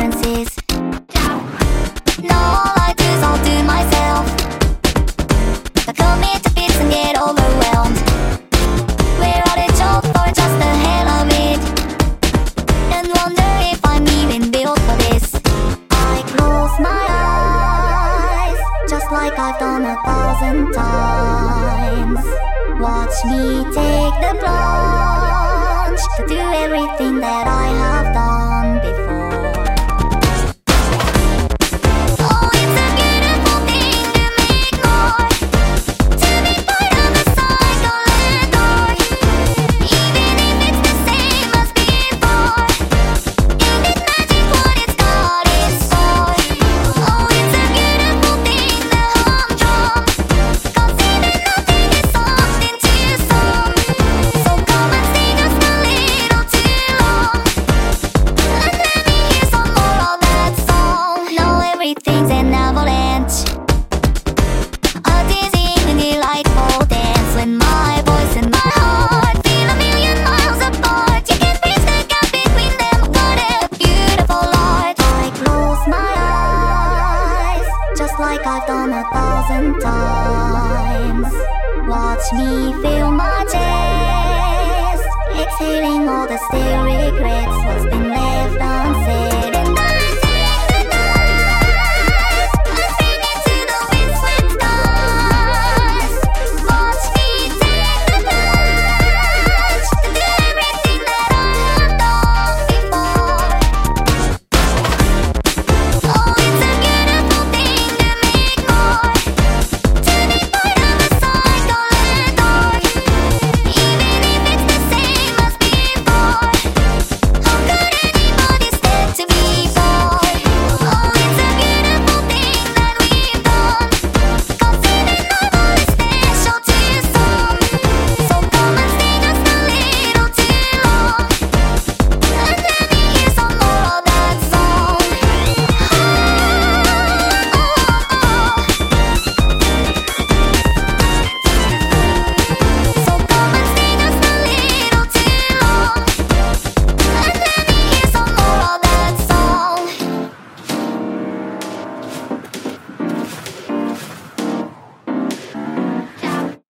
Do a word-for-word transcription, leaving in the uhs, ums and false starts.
differences. No, all I do is I'll do myself. I commit to bits and get overwhelmed. We're out of job for just the hell of it, and wonder if I'm even built for this. I close my eyes, just like I've done a thousand times. Watch me take the plunge to do everything that I have done before. Oh, it's a beautiful thing to make more, to be part of the cycle and door. Even if it's the same as before, ain't it magic what it's got in store? Oh, it's a beautiful thing, the humdrum, consider nothing is something too soon. So come and stay just a little too long, and let me hear some more of that song. Now everything's an avalanche, a dizzying and delightful dance when my voice and my heart feel a million miles apart. You can bridge the gap between them, what a beautiful art. I close my eyes, just like I've done a thousand times. Watch me fill my chest, exhaling all the stale regrets, what's been left